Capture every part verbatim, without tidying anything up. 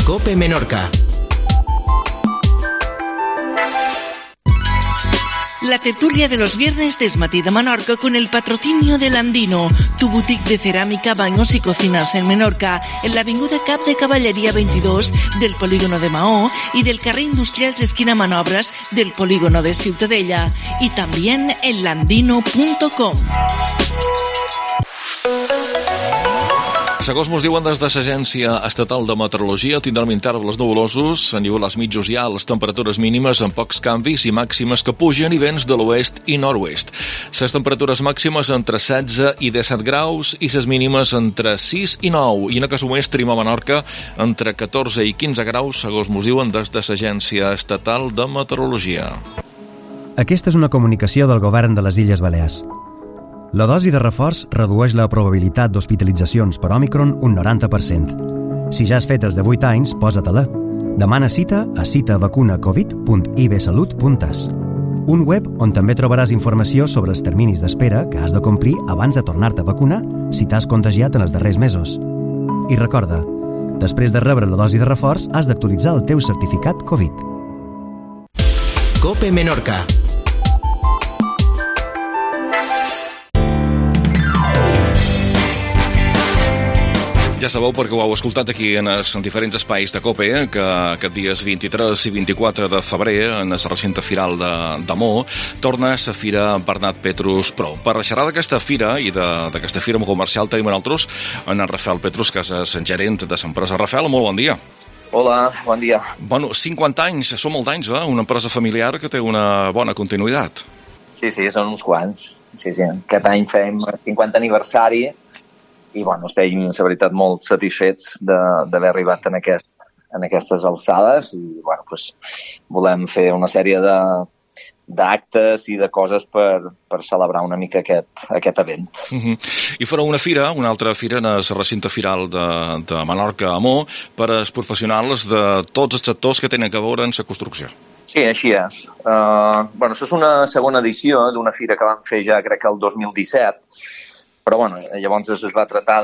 COPE Menorca. La tertulia de los viernes de Esmatí de Menorca con el patrocinio del Andino, tu boutique de cerámica, baños y cocinas en Menorca, en la avinguda Cap de Caballería veintidós del polígono de Maó y del carrer Industrials esquina Manobras del polígono de Ciutadella, y también en landino punto com. Segons mos diuen des de l'Agència Estatal de Meteorologia, tindrem intervals nuvolosos, a nivell als mitjos hi ha les temperatures mínimes amb pocs canvis i màximes que pugen i vents de l'oest i nord-oest. Les temperatures màximes entre setze i disset graus i les mínimes entre sis i nou. I en aquest moment tenim a Menorca entre catorze i quinze graus, segons mos diuen des de l'Agència Estatal de Meteorologia. Aquesta és una comunicació del govern de les Illes Balears. La dosi de reforç redueix la probabilitat d'hospitalitzacions per Òmicron un noranta per cent. Si ja has fet els divuit anys, posa-te-la. Demana cita a cita vacuna covid punt i b salut punt es, un web on també trobaràs informació sobre els terminis d'espera que has de complir abans de tornar-te a vacunar si t'has contagiat en els darrers mesos. I recorda, després de rebre la dosi de reforç, has d'actualitzar el teu certificat Covid. COPE Menorca. Ja sabeu, perquè ho heu escoltat aquí en els diferents espais de COPE, eh, que aquest dies vint-i-tres i vint-i-quatre de febrer, en el recinte firal de, de Mo, torna la Fira Bernat Petrus Pro. Per xerrar d'aquesta fira i d'aquesta fira comercial tenim en altres en Rafael Petrus, que és el gerent de l'empresa. Rafael, molt bon dia. Hola, bon dia. Bueno, cinquanta anys, són molts anys, eh? Una empresa familiar que té una bona continuïtat. Sí, sí, són uns quants. Sí, sí. Aquest any fem cinquanta aniversari i, bueno, estem, la veritat, molt satisfets d'haver arribat en, aquest, en aquestes alçades i, bueno, pues, volem fer una sèrie de d'actes i de coses per, per celebrar una mica aquest, aquest event. Uh-huh. I farà una fira, una altra fira en el recinte firal de, de Menorca a Mo per als professionals de tots els sectors que tenen a veure en la construcció. Sí, així és. Uh, bueno, això és una segona edició d'una fira que vam fer ja, crec que el dos mil disset, però bueno, llavors es va tratar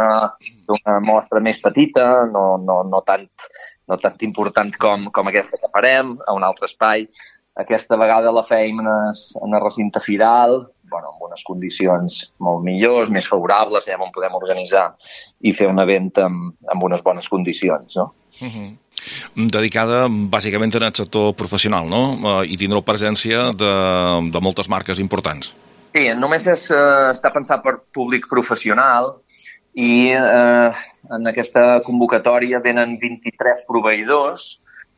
d'una mostra més petita, no, no, no, tant, no tant important com, com aquesta que farem, a un altre espai. Aquesta vegada la fèiem en el, en el recinte firal, bueno, amb unes condicions molt millors, més favorables, allà on podem organitzar i fer un event amb, amb unes bones condicions, no? Uh-huh. Dedicada bàsicament en el sector professional, no? I tindreu presència de, de moltes marques importants. Sí, només és, uh, està pensat per públic professional i uh, en aquesta convocatòria venen vint-i-tres proveïdors,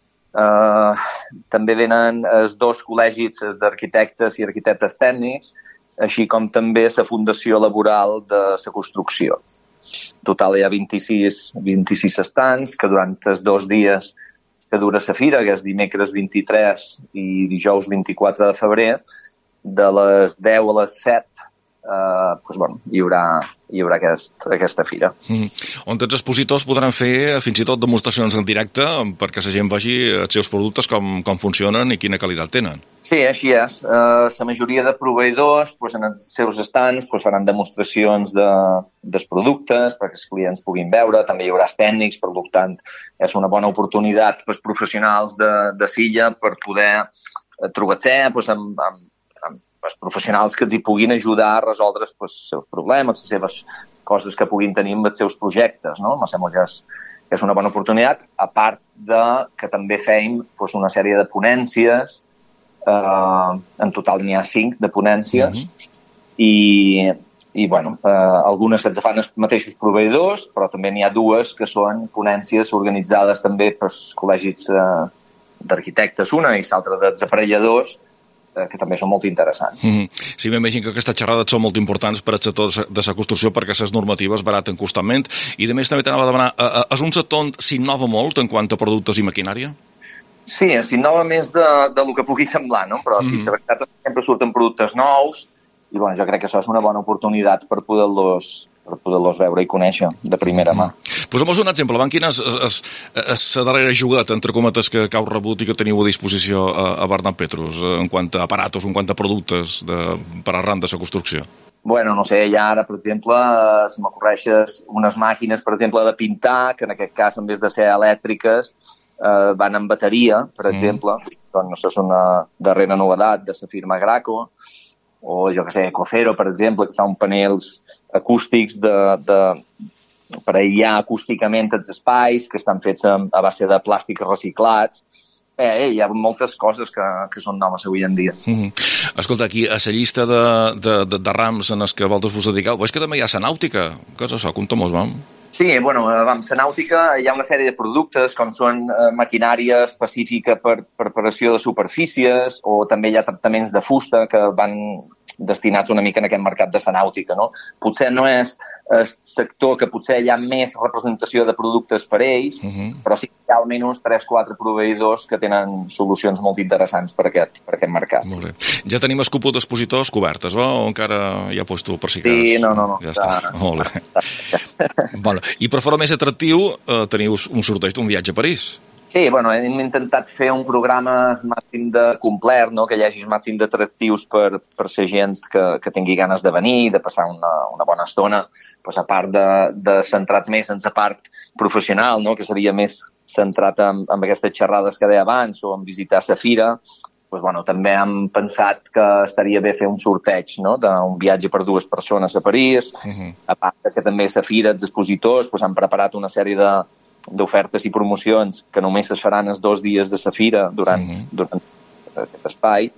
uh, també venen els dos col·legis d'arquitectes i arquitectes tècnics, així com també la Fundació Laboral de la Construcció. En total hi ha vint-i-sis, vint-i-sis estants que durant els dos dies que dura la fira, que és dimecres vint-i-tres i dijous vint-i-quatre de febrer, de les deu a les set, eh, doncs, bueno, hi haurà, hi haurà aquest, aquesta fira. Mm. On tots els expositors podran fer fins i tot demostracions en directe perquè la gent vegi els seus productes, com, com funcionen i quina qualitat tenen. Sí, així és. Eh, la majoria de proveïdors doncs, en els seus estants doncs, faran demostracions de, dels productes perquè els clients puguin veure. També hi haurà tècnics, per tant, és una bona oportunitat pels professionals de, de Silla per poder trobar-se doncs, amb, amb els professionals que els hi puguin ajudar a resoldre els seus problemes, les seves coses que puguin tenir amb els seus projectes, no? Em sembla que és, que és una bona oportunitat, a part de que també fem doncs, una sèrie de ponències, eh, en total n'hi ha cinc de ponències, mm-hmm. i, i bueno, eh, algunes se'ls fan els mateixos proveïdors, però també n'hi ha dues que són ponències organitzades també pels col·legis eh, d'arquitectes, una i l'altra dels aparelladors, que també són molt interessants. Mm-hmm. Sí, m'imagino que aquestes xerrades són molt importants per al sector de la construcció perquè les normatives baraten constantment i, a més, també t'anava a demanar, és un sector on s'innova molt en quant a productes i maquinària? Sí, s'innova més de, de lo que pugui semblar, no? Però mm-hmm. sí, la veritat és que sempre surten productes nous i, bueno, jo crec que això és una bona oportunitat per poder-los per poder-los veure i conèixer de primera mà. Posa'm un exemple. Van quina és la darrera jugada, entre cometes, que, que heu rebut i que teniu a disposició a, a Bernat Petrus, en quant a aparatos, en quant a productes de, per arran de la construcció? Bueno, no sé, ja ara, per exemple, si m'ocorreixes unes màquines, per exemple, de pintar, que en aquest cas, en vez de ser elèctriques, eh, van en bateria, per mm. exemple. Doncs això és una darrera novedat de la firma Graco, o jo que sé, Ecofero, per exemple, que fa uns panels acústics de, de, per aïllar acústicament els espais, que estan fets a, a base de plàstics reciclats. Eh, hi ha moltes coses que, que són noves avui en dia. Mm-hmm. Escolta, aquí, a la llista de, de, de, de rams en els que vosaltres vos dediqueu, veus que també hi ha la nàutica? Què és això? Compte-mos, vam? Sí, bueno, vam, la nàutica, hi ha una sèrie de productes com són eh, maquinària específica per preparació de superfícies, o també hi ha tractaments de fusta que van destinats una mica en aquest mercat de la nàutica, no? Potser no és el sector que potser hi ha més representació de productes per ells, uh-huh. però sí que hi ha almenys tres o quatre proveïdors que tenen solucions molt interessants per aquest, per aquest mercat. Molt bé. Ja tenim el cupó d'expositors cobertes, va? O encara hi ha puesto per si cas? Sí, no, no. no. Ja està, està. Molt bé. Bueno, i per fora més atractiu, eh, teniu un sorteig d'un viatge a París. Sí, bueno, hem intentat fer un programa màxim de complet, no? Que hi hagi màxim d'atractius per, per ser gent que, que tingui ganes de venir, de passar una, una bona estona, pues, a part de, de centrats més en la part professional, no? Que seria més centrat en, en aquestes xerrades que deia abans o en visitar la fira. Pues, bueno, també hem pensat que estaria bé fer un sorteig, no? D'un viatge per dues persones a París. Uh-huh. A part que també a la fira els expositors pues, han preparat una sèrie de d'ofertes i promocions que només es faran els dos dies de la fira durant, uh-huh. durant aquest espai.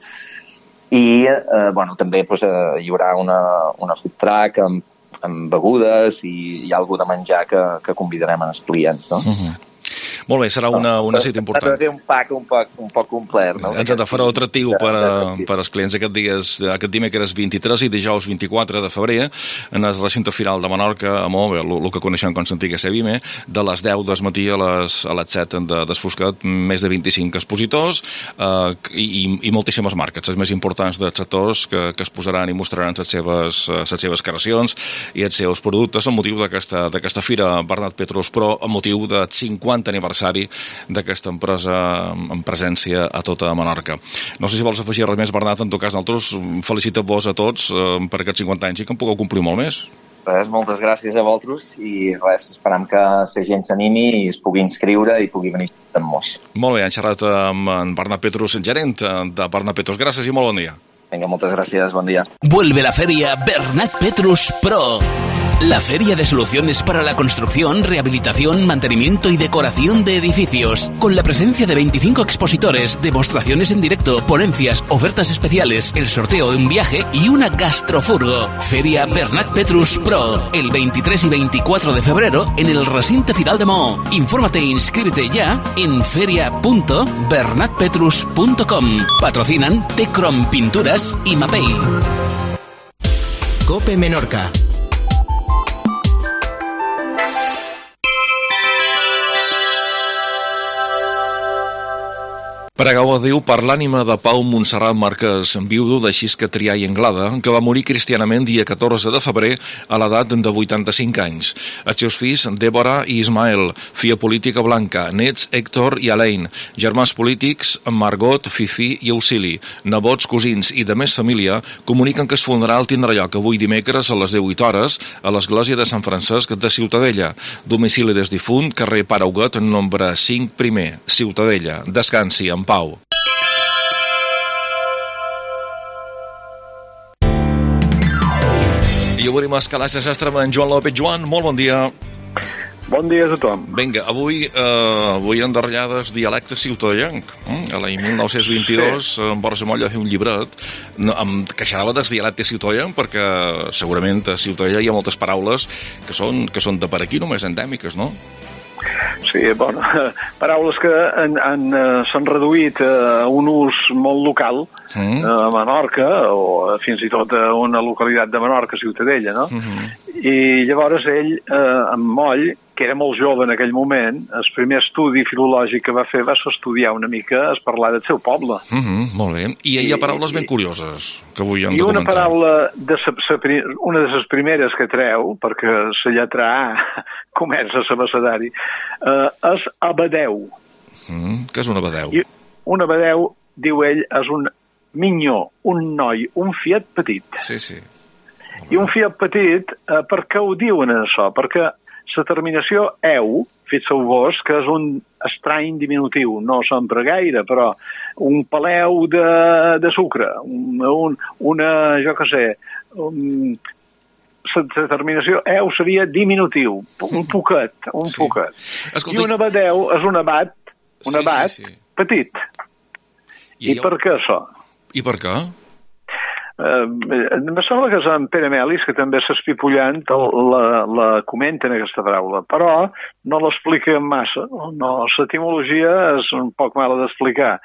I, eh, bueno, també pues, eh, hi haurà una, una food truck amb, amb begudes i, i alguna de menjar que, que convidarem als clients, no? Uh-huh. Molt bé, serà una, una cita important. Ha de un pack un poc, un poc complet, no? Exacte, farà atractiu per, a, per als clients aquest, dies, aquest dimecres vint-i-tres i dijous vint-i-quatre de febrer en el recinte final de Menorca, a Mo, el, el que coneixem com s'antiga Sevime, de les deu del matí a les, a les set de, desfoscat, més de vint-i-cinc expositors eh, i, i moltíssimes marques, les més importants dels sectors que, que es posaran i mostraran les seves, les seves creacions i els seus productes amb motiu d'aquesta fira Bernat Petrus Pro, amb motiu del cinquanta aniversari d'aquesta empresa en presència a tota Menorca. No sé si vols afegir res més, Bernat. En tot cas, nosaltres felicitem-vos a tots eh, per aquests cinquanta anys i que en pugueu complir molt més. Res, moltes gràcies a vosaltres i res, esperam que la gent s'animi i es pugui inscriure i pugui venir amb molts. Molt bé, hem xerrat amb en Bernat Petrus, gerent de Bernat Petrus. Gràcies i molt bon dia. Venga, moltes gràcies, bon dia. Vuelve la feria Bernat Petrus Pro. La feria de soluciones para la construcción, rehabilitación, mantenimiento y decoración de edificios. Con la presencia de veinticinco expositores, demostraciones en directo, ponencias, ofertas especiales, el sorteo de un viaje y una gastrofurgo. Feria Bernat Petrus Pro. El veintitrés y veinticuatro de febrero en el Recinte Firal de Mo. Infórmate e inscríbete ya en feria punto bernat petrus punto com. Patrocinan Tecrom Pinturas y Mapei. Cope Menorca. Pregueu a Déu per l'ànima de Pau Montserrat Marquès, viudo de Xisca Trià i Anglada, que va morir cristianament dia catorze de febrer a l'edat de vuitanta-cinc anys. Els seus fills, Débora i Ismael, filla política Blanca, nets Héctor i Alain, germans polítics Margot, Fifi i Auxili, nebots, cosins i de més família, comuniquen que el funeral tindrà lloc avui dimecres a les deu hores a l'església de Sant Francesc de Ciutadella. Domicili des difunt, carrer Pare Huguet, nombre cinc primer, Ciutadella. Descansi en pau. I obrim els calaix de sastre amb en Joan López. Joan, molt bon dia. Bon dia a tothom. Vinga, avui, eh, avui en darrellades dialecte ciutadellenc. Eh? A l'any mil nou-cents vint-i-dos, sí. En Borja Moll va fer un llibret no, em queixava del dialecte ciutadellenc perquè segurament a Ciutadella hi ha moltes paraules que són, que són de per aquí només endèmiques, no? Sí, bueno, paraules que s'han reduït a un ús molt local mm. a Menorca o fins i tot a una localitat de Menorca, Ciutadella, no? Mm-hmm. I llavors ell, eh, en Moll, que era molt jove en aquell moment, el primer estudi filològic que va fer va ser estudiar una mica, es parlar del seu poble. Mm-hmm, molt bé. I hi ha paraules ben curioses que avui hem de comentar. I una paraula, de sa, sa, una de les primeres que treu, perquè la lletra A comença a l'abecedari, eh, és abadeu. Mm, què és un abadeu? I un abadeu, diu ell, és un minyó, un noi, un fiet petit. Sí, sí. I un fiat petit, eh, per què ho diuen això? Perquè la terminació eu, fixeu-vos que és un estrany diminutiu, no sempre gaire, però un peleu de, de sucre, un, un, una, jo què sé, un, la terminació eu seria diminutiu, un poquet, un sí. poquet. Escolta, I un abadeu és un abat, un abat sí, sí, sí. petit. I, I jo... per què això? I per què? Uh, em sembla que és en Pere Melis, que també s'espipullant, la, la comenta en aquesta paraula, però no l'explica massa. No, l'etimologia és un poc mala d'explicar.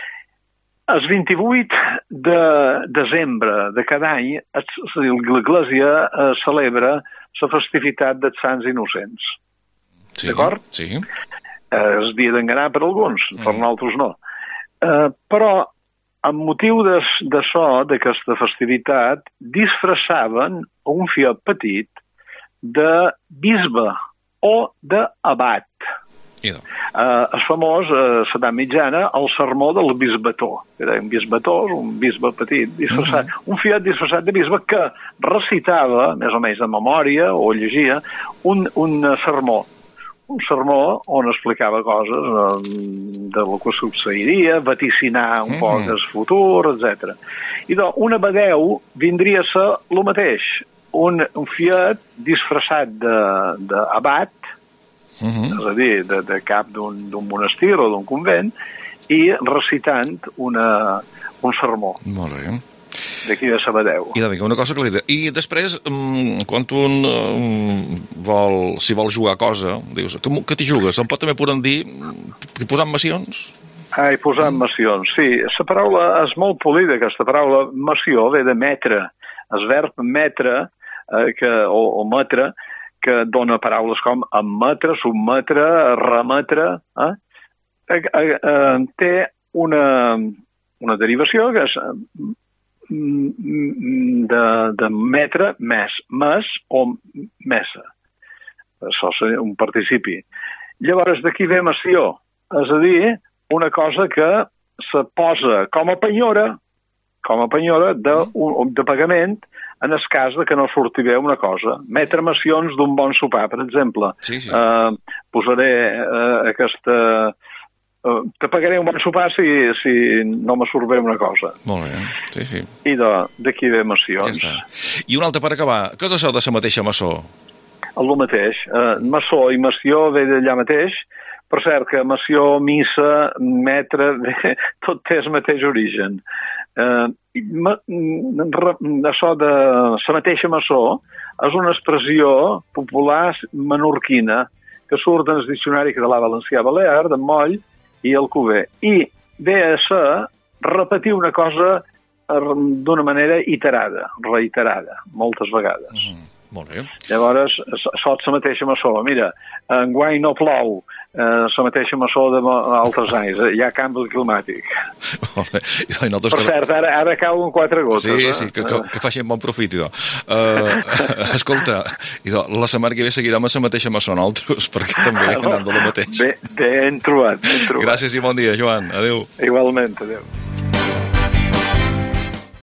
El vint-i-vuit de desembre de cada any, l'Església celebra la festivitat dels Sants Innocents. Sí, d'acord? Sí. És dia d'enganar per alguns, mm. per nosaltres no. Uh, però amb motiu d'això, d'aquesta festivitat, disfressaven un fiat petit de bisbe o d'abat. Yeah. Uh, el famós, a uh, l'edat mitjana, el sermó del bisbató. Era un bisbató, un bisbe petit, disfressat, uh -huh. un fiat disfressat de bisbe que recitava, més o menys de memòria, o llegia, un, un sermó. Un sermó on explicava coses eh, de lo que succeiria, vaticinar un mm. poc el futur, etcètera. I doncs, un abadeu vindria a ser el mateix, un, un fiat disfressat d'abat, mm -hmm. és a dir, de, de cap d'un monestir o d'un convent, i recitant una, un sermó. Molt bé. D'aquí de Sabadell. I, vinga, una cosa clara. I després, quan un vol, si vol jugar a cosa, dius, que, que t'hi jugues? Em pot també podem dir posant macions? Ai, posant macions, sí. La paraula és molt polida, aquesta paraula. Mació ve de metre. El verb metre, eh, que, o, o metre, que dona paraules com emetre, submetre, remetre, eh? Eh, eh, eh, té una, una derivació que és de, de metre, més, més o mesa. Això és un participi. Llavors, d'aquí ve mació, és a dir, una cosa que se posa com a penyora, com a penyora de, de pagament en el cas de que no surti bé una cosa. Metre macions d'un bon sopar, per exemple. Sí, sí. Uh, posaré uh, aquesta... Uh, te pagaré un bon sopar si, si no me surt bé una cosa. Molt bé, sí, sí. I d'aquí ve macions. Ja està. I un altre per acabar. Què és això de la mateixa maçó? El mateix. Uh, maçó i mació ve d'allà mateix. Per cert, que mació, missa, metre, ve, tot té el mateix origen. Uh, ma, això de la mateixa maçó és una expressió popular menorquina que surt en el diccionari català valencià balear, d'en Moll, i el Cuber. I ve a ser repetir una cosa d'una manera iterada, reiterada, moltes vegades. Mm, molt bé. Llavors, sots la mateixa maçó. Mira, enguany no plou, la eh, mateixa maçó d'altres anys. Hi ha canvi climàtic. Molt bé. I per que... cert, ara, ara cauen quatre gotes. Sí, eh? sí, que, que, que facin bon profit. Uh, escolta, idò, la setmana que ve seguirem a la mateixa maçó nosaltres, perquè també anant de lo mateix. Ben, ben trobat, ben trobat. Gràcies i bon dia, Joan. Adéu. Igualment, adéu.